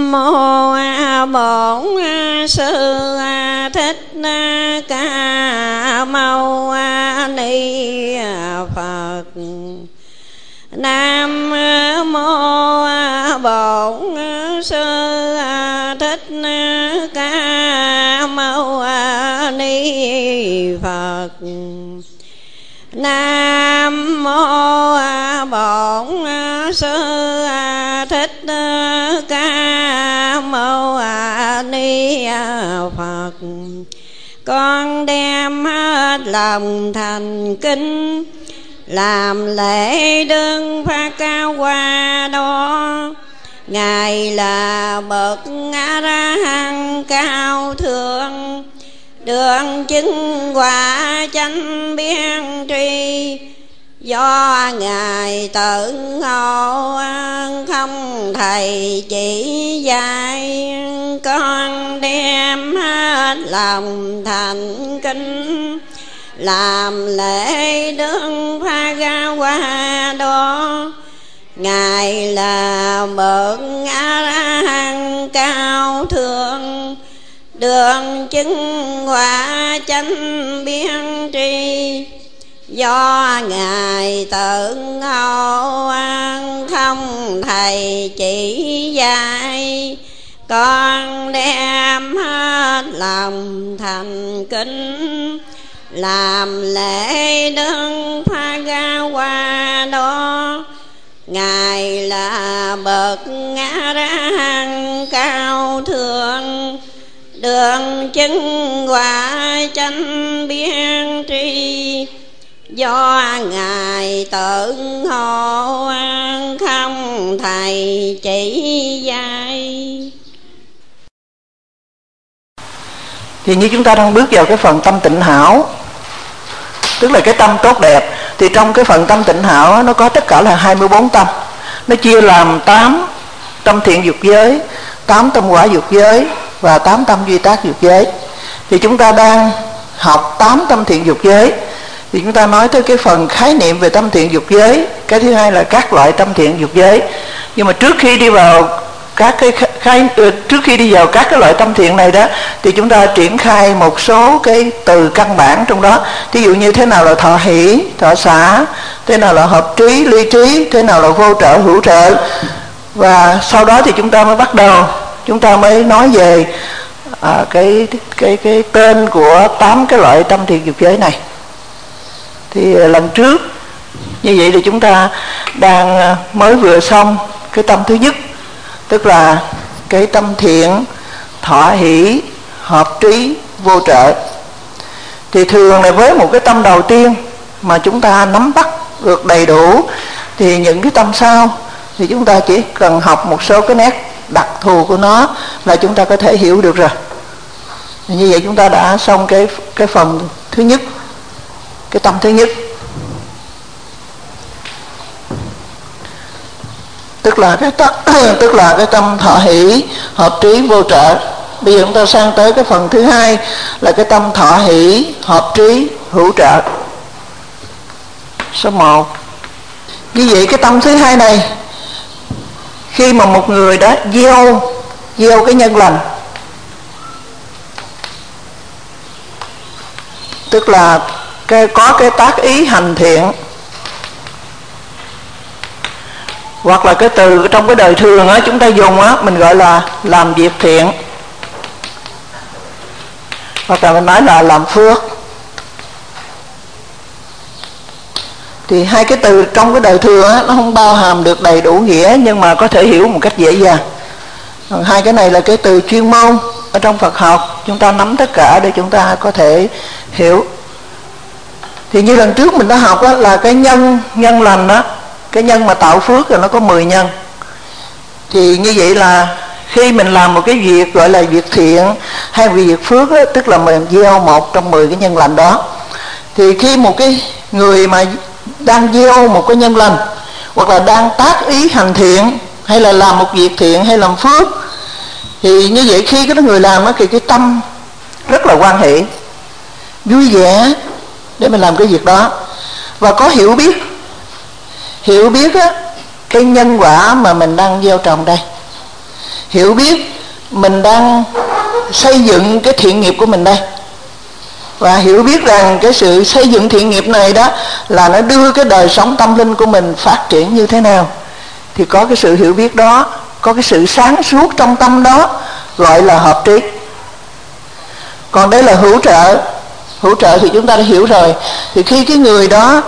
mô Bổn Sư Thích Ca Mâu Ni Phật. Nam mô Bổn Sư Thích Ca Mâu Ni Phật. Nam mô Bổn Sư Thích Ca Mâu Ni Phật. Con đem hết lòng thành kính làm lễ đương phát cao qua đó. Ngài là bậc A La Hán cao thượng, đường chứng quả chánh biên tri. Do Ngài tự ngộ không thầy chỉ dạy, con đem hết lòng thành kính làm lễ đương pha ga qua đó. Ngài là bậc A La Hán cao thượng, đường chứng quả chánh biên tri. Do Ngài tự ngộ không thầy chỉ dạy, con đem hết lòng thành kính làm lễ đương pha ga qua đó. Ngài là bậc A La Hán cao thượng, đường chứng quả chánh biên tri. Do Ngài tự ngộ không thầy chỉ dạy. Thì như chúng ta đang bước vào cái phần tâm tịnh hảo, tức là cái tâm tốt đẹp. Thì trong cái phần tâm tịnh hảo nó có tất cả là 24 tâm. Nó chia làm 8 tâm thiện dục giới, 8 tâm quả dục giới và 8 tâm duy tác dục giới. Thì chúng ta đang học 8 tâm thiện dục giới. Thì chúng ta nói tới cái phần khái niệm về tâm thiện dục giới. Cái thứ hai là các loại tâm thiện dục giới. Nhưng mà trước khi đi vào các cái loại tâm thiện này đó, thì chúng ta triển khai một số cái từ căn bản trong đó. Ví dụ như thế nào là thọ hỷ, thọ xả, thế nào là hợp trí, ly trí, thế nào là vô trợ, hữu trợ. Và sau đó thì chúng ta mới bắt đầu, chúng ta mới nói về cái tên của 8 cái loại tâm thiện dục giới này. Thì lần trước như vậy thì chúng ta đang mới vừa xong cái tâm thứ nhất, tức là cái tâm thiện thọ hỷ hợp trí vô trợ. Thì thường là với một cái tâm đầu tiên mà chúng ta nắm bắt được đầy đủ, thì những cái tâm sau thì chúng ta chỉ cần học một số cái nét đặc thù của nó là chúng ta có thể hiểu được rồi. Như vậy chúng ta đã xong cái phần thứ nhất, cái tâm thứ nhất, tức là cái tâm thọ hỷ hợp trí vô trợ. Bây giờ chúng ta sang tới cái phần thứ hai là cái tâm thọ hỷ hợp trí hữu trợ. Số 1. Như vậy cái tâm thứ hai này, khi mà một người đó gieo cái nhân lành, tức là có cái tác ý hành thiện, hoặc là cái từ trong cái đời thường á chúng ta dùng á, mình gọi là làm việc thiện, hoặc là mình nói là làm phước. Thì hai cái từ trong cái đời thường á nó không bao hàm được đầy đủ nghĩa, nhưng mà có thể hiểu một cách dễ dàng. Còn hai cái này là cái từ chuyên môn ở trong Phật học, chúng ta nắm tất cả để chúng ta có thể hiểu. Thì như lần trước mình đã học đó, là cái nhân lành đó, cái nhân mà tạo phước là nó có 10 nhân. Thì như vậy là khi mình làm một cái việc gọi là việc thiện hay việc phước đó, tức là mình gieo một trong 10 cái nhân lành đó. Thì khi một cái người mà đang gieo một cái nhân lành, hoặc là đang tác ý hành thiện, hay là làm một việc thiện hay làm phước, thì như vậy khi cái người làm đó, thì cái tâm rất là hoan hỷ, vui vẻ để mình làm cái việc đó, và có hiểu biết á, cái nhân quả mà mình đang gieo trồng đây. hiểu biết mình đang xây dựng cái thiện nghiệp của mình đây, và hiểu biết rằng cái sự xây dựng thiện nghiệp này đó là nó đưa cái đời sống tâm linh của mình phát triển như thế nào, thì có cái sự hiểu biết đó, có cái sự sáng suốt trong tâm đó, gọi là hợp trí. Còn đây là hữu trợ. Hữu trợ thì chúng ta đã hiểu rồi. Thì khi cái người đó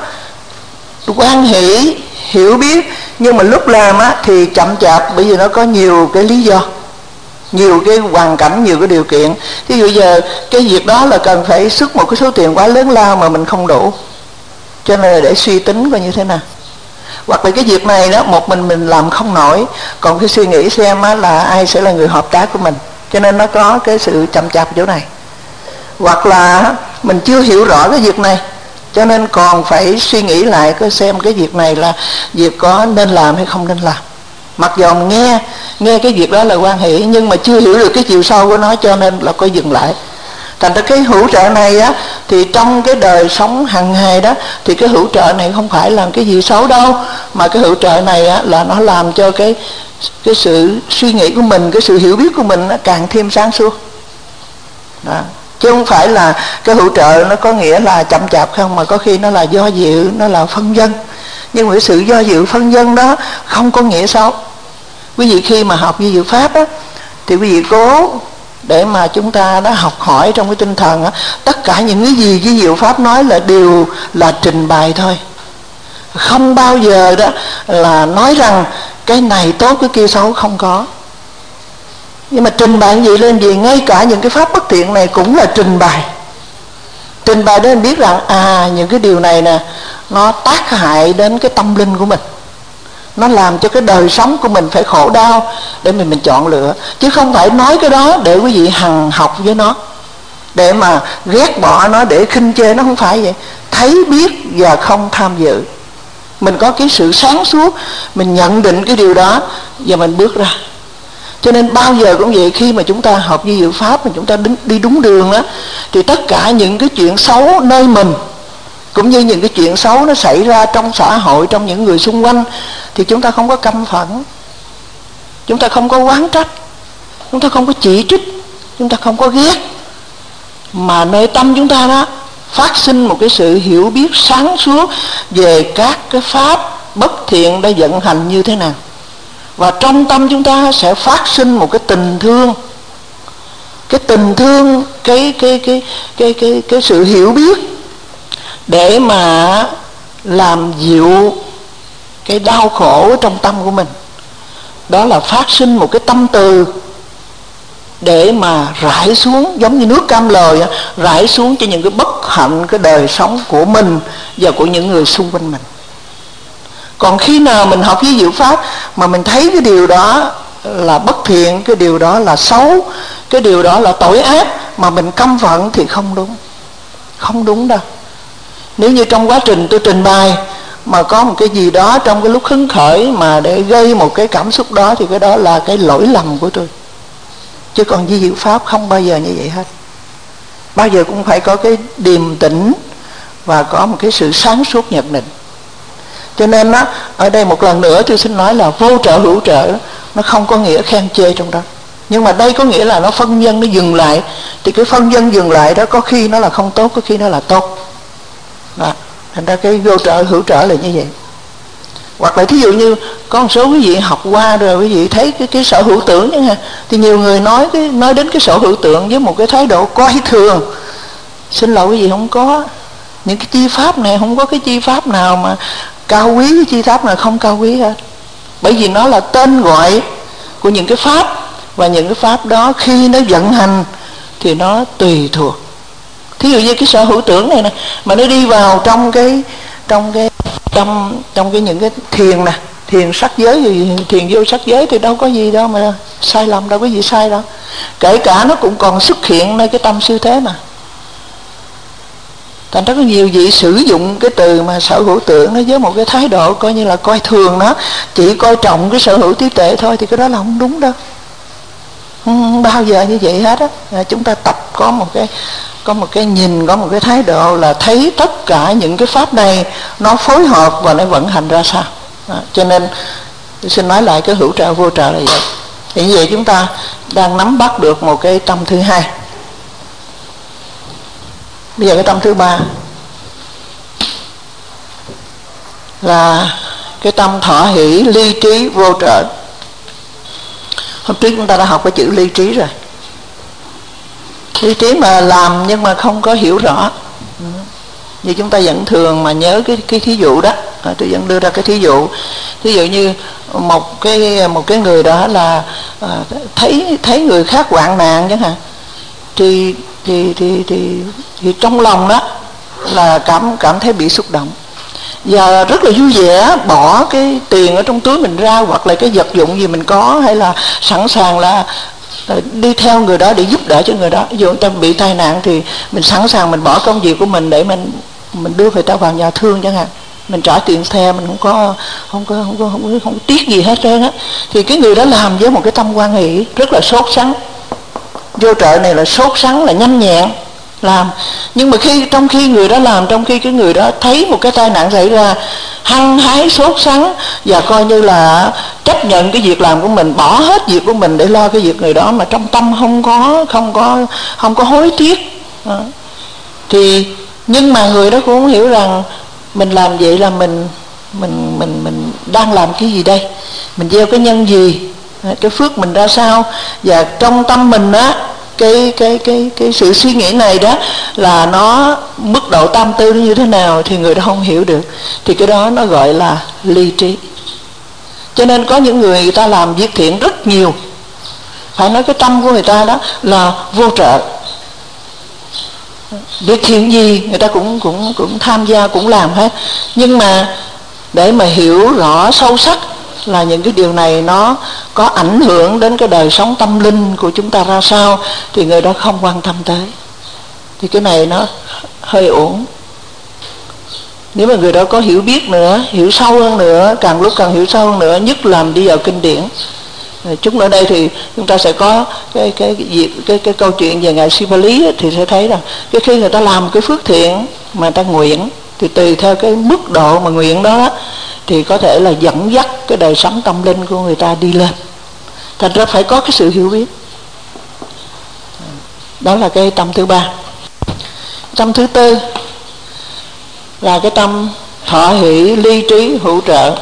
hoan hỷ, hiểu biết, nhưng mà lúc làm á thì chậm chạp, bởi vì nó có nhiều cái lý do, nhiều cái hoàn cảnh, nhiều cái điều kiện. Ví dụ giờ cái việc đó là cần phải xuất một cái số tiền quá lớn lao mà mình không đủ, cho nên là để suy tính coi như thế nào. Hoặc là cái việc này đó một mình làm không nổi, còn cái suy nghĩ xem á là ai sẽ là người hợp tác của mình, cho nên nó có cái sự chậm chạp chỗ này. Hoặc là mình chưa hiểu rõ cái việc này, cho nên còn phải suy nghĩ lại coi xem cái việc này là việc có nên làm hay không nên làm. Mặc dù nghe cái việc đó là hoan hỷ, nhưng mà chưa hiểu được cái chiều sâu của nó, cho nên là có dừng lại. Thành ra cái hữu trợ này á, thì trong cái đời sống hàng ngày đó, thì cái hữu trợ này không phải là cái gì xấu đâu, mà cái hữu trợ này á, là nó làm cho cái sự suy nghĩ của mình, cái sự hiểu biết của mình nó càng thêm sáng suốt đó. Chứ không phải là cái hữu trợ nó có nghĩa là chậm chạp không, mà có khi nó là do dự, nó là phân vân. Nhưng mà cái sự do dự phân vân đó không có nghĩa xấu. Quý vị khi mà học vi diệu pháp á, thì quý vị cố để mà chúng ta đã học hỏi trong cái tinh thần á, tất cả những cái gì vi diệu pháp nói là đều là trình bày thôi, không bao giờ đó là nói rằng cái này tốt cái kia xấu, không có. Nhưng mà trình bày gì lên gì, ngay cả những cái pháp bất thiện này cũng là trình bày. Trình bày để mình biết rằng những cái điều này nè, nó tác hại đến cái tâm linh của mình, nó làm cho cái đời sống của mình phải khổ đau, để mình chọn lựa. Chứ không phải nói cái đó để quý vị hằng học với nó, để mà ghét bỏ nó, để khinh chê nó, không phải vậy. Thấy biết và không tham dự, mình có cái sự sáng suốt, mình nhận định cái điều đó và mình bước ra. Cho nên bao giờ cũng vậy, khi mà chúng ta học vi diệu pháp mà chúng ta đi đúng đường đó, thì tất cả những cái chuyện xấu nơi mình, cũng như những cái chuyện xấu nó xảy ra trong xã hội, trong những người xung quanh, thì chúng ta không có căm phẫn, chúng ta không có oán trách, chúng ta không có chỉ trích, chúng ta không có ghét, mà nơi tâm chúng ta đó phát sinh một cái sự hiểu biết sáng suốt về các cái pháp bất thiện đã vận hành như thế nào. Và trong tâm chúng ta sẽ phát sinh một cái tình thương, cái tình thương, cái sự hiểu biết để mà làm dịu cái đau khổ trong tâm của mình. Đó là phát sinh một cái tâm từ để mà rải xuống, giống như nước cam lồi, rải xuống cho những cái bất hạnh cái đời sống của mình và của những người xung quanh mình. Còn khi nào mình học với diệu pháp mà mình thấy cái điều đó là bất thiện, cái điều đó là xấu, cái điều đó là tội ác, mà mình căm phẫn thì không đúng. Không đúng đâu. Nếu như trong quá trình tôi trình bày mà có một cái gì đó trong cái lúc hứng khởi mà để gây một cái cảm xúc đó, thì cái đó là cái lỗi lầm của tôi. Chứ còn vi diệu pháp không bao giờ như vậy hết. Bao giờ cũng phải có cái điềm tĩnh và có một cái sự sáng suốt nhận định. Cho nên á, ở đây một lần nữa tôi xin nói là vô trợ hữu trợ, nó không có nghĩa khen chê trong đó. Nhưng mà đây có nghĩa là nó phân vân, nó dừng lại. Thì cái phân vân dừng lại đó có khi nó là không tốt, có khi nó là tốt đó. Thành ra cái vô trợ hữu trợ là như vậy. Hoặc là thí dụ như có một số quý vị học qua rồi, quý vị thấy cái sở hữu tưởng chứ ha, thì nhiều người nói đến cái sở hữu tượng với một cái thái độ coi thường. Xin lỗi quý vị, không có. Những cái chi pháp này không có cái chi pháp nào mà cao quý, cái chi pháp nào không cao quý hết. Bởi vì nó là tên gọi của những cái pháp, và những cái pháp đó khi nó vận hành thì nó tùy thuộc. Thí dụ như cái sở hữu tưởng này nè, mà nó đi vào trong những cái thiền nè, thiền sắc giới, thiền vô sắc giới, thì đâu có gì đâu mà sai lầm, đâu có gì sai đâu. Kể cả nó cũng còn xuất hiện nơi cái tâm siêu thế mà. Thành rất nhiều vị sử dụng cái từ mà sở hữu tưởng nó với một cái thái độ coi như là coi thường nó, chỉ coi trọng cái sở hữu trí tuệ thôi, thì cái đó là không đúng đâu. Không bao giờ như vậy hết á. Chúng ta tập có một cái nhìn, có một cái thái độ là thấy tất cả những cái pháp này nó phối hợp và nó vận hành ra sao. Cho nên tôi xin nói lại cái hữu trợ vô trợ là vậy. Thì như vậy chúng ta đang nắm bắt được một cái tâm thứ hai. Bây giờ cái tâm thứ ba là cái tâm thọ hỷ ly trí vô trợ. Hôm trước chúng ta đã học cái chữ ly trí rồi. Ly trí mà làm nhưng mà không có hiểu rõ. Như chúng ta vẫn thường mà nhớ cái thí dụ đó. Tôi vẫn đưa ra cái thí dụ. Thí dụ như một cái người đó là thấy người khác hoạn nạn chẳng hạn, thì trong lòng đó là cảm thấy bị xúc động, và rất là vui vẻ bỏ cái tiền ở trong túi mình ra, hoặc là cái vật dụng gì mình có, hay là sẵn sàng là đi theo người đó để giúp đỡ cho người đó. Ví dụ người ta bị tai nạn thì mình sẵn sàng mình bỏ công việc của mình để mình đưa người ta vào nhà thương chẳng hạn, mình trả tiền xe, mình không tiếc gì hết trơn á. Thì cái người đó làm với một cái tâm hoan hỷ, rất là sốt sắng. Vô trợ này là sốt sắng, là nhanh nhẹn làm. Nhưng mà trong khi người đó làm, trong khi cái người đó thấy một cái tai nạn xảy ra, hăng hái sốt sắng và coi như là chấp nhận cái việc làm của mình, bỏ hết việc của mình để lo cái việc người đó, mà trong tâm không có hối tiếc. Thì nhưng mà người đó cũng không hiểu rằng mình làm vậy là mình đang làm cái gì đây, mình gieo cái nhân gì, cái phước mình ra sao, và trong tâm mình á, cái sự suy nghĩ này đó là nó mức độ tam tư nó như thế nào thì người đó không hiểu được. Thì cái đó nó gọi là ly trí. Cho nên có những người ta làm việc thiện rất nhiều, phải nói cái tâm của người ta đó là vô trợ. Việc thiện gì người ta cũng tham gia, cũng làm hết. Nhưng mà để mà hiểu rõ sâu sắc là những cái điều này nó có ảnh hưởng đến cái đời sống tâm linh của chúng ta ra sao thì người đó không quan tâm tới. Thì cái này nó hơi uổng. Nếu mà người đó có hiểu biết nữa, hiểu sâu hơn nữa, càng lúc càng hiểu sâu hơn nữa, nhất là đi vào kinh điển. Chút nữa đây thì chúng ta sẽ có cái câu chuyện về ngài Sipali ấy, thì sẽ thấy rằng cái khi người ta làm cái phước thiện mà người ta nguyện, thì tùy theo cái mức độ mà nguyện đó thì có thể là dẫn dắt cái đời sống tâm linh của người ta đi lên. Thành ra phải có cái sự hiểu biết. Đó là cái tâm thứ ba. Tâm thứ tư là cái tâm thọ hỷ ly trí hữu trợ.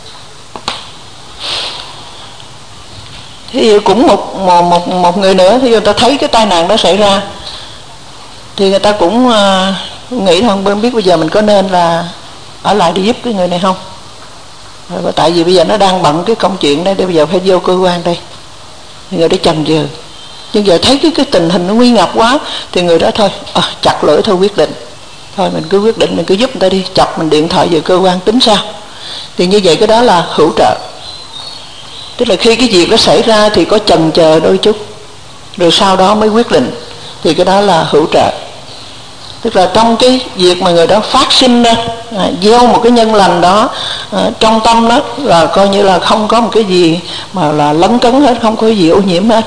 Thì cũng một người nữa, thì người ta thấy cái tai nạn đó xảy ra, thì người ta cũng nghĩ không biết bây giờ mình có nên là ở lại để giúp cái người này không. Tại vì bây giờ nó đang bận cái công chuyện đây, để bây giờ phải vô cơ quan đây, thì người đó chần chừ. Nhưng giờ thấy cái tình hình nó nguy ngập quá, thì người đó thôi chặt lưỡi thôi, quyết định thôi mình cứ quyết định, mình cứ giúp người ta đi, chọc mình điện thoại về cơ quan tính sao. Thì như vậy cái đó là hữu trợ. Tức là khi cái việc đó xảy ra thì có chần chờ đôi chút, rồi sau đó mới quyết định, thì cái đó là hữu trợ. Tức là trong cái việc mà người đó phát sinh ra, gieo một cái nhân lành đó trong tâm đó, là coi như là không có một cái gì mà là lấn cấn hết, không có gì ô nhiễm hết.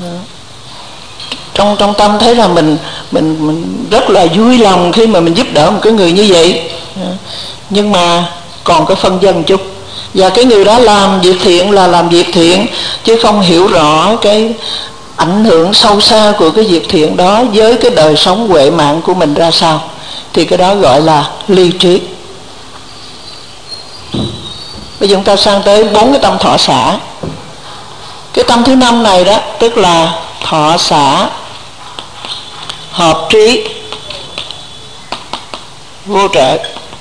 Trong tâm thấy là mình rất là vui lòng khi mà mình giúp đỡ một cái người như vậy. Nhưng mà còn cái phân vân chút. Và cái người đó làm việc thiện là làm việc thiện, chứ không hiểu rõ cái ảnh hưởng sâu xa của cái việc thiện đó với cái đời sống huệ mạng của mình ra sao. Thì cái đó gọi là ly trí. Bây giờ chúng ta sang tới 4 cái tâm thọ xả. Cái tâm thứ 5 này đó, tức là thọ xả hợp trí vô trợ.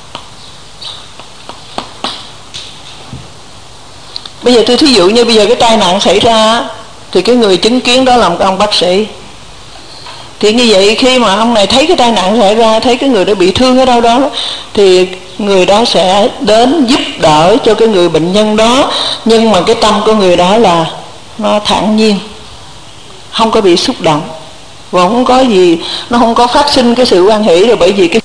Bây giờ tôi thí dụ như bây giờ cái tai nạn xảy ra, thì cái người chứng kiến đó là một ông bác sĩ. Thì như vậy khi mà ông này thấy cái tai nạn xảy ra, thấy cái người đó bị thương ở đâu đó, thì người đó sẽ đến giúp đỡ cho cái người bệnh nhân đó. Nhưng mà cái tâm của người đó là nó thản nhiên, không có bị xúc động, và không có gì, nó không có phát sinh cái sự hoan hỷ. Rồi bởi vì cái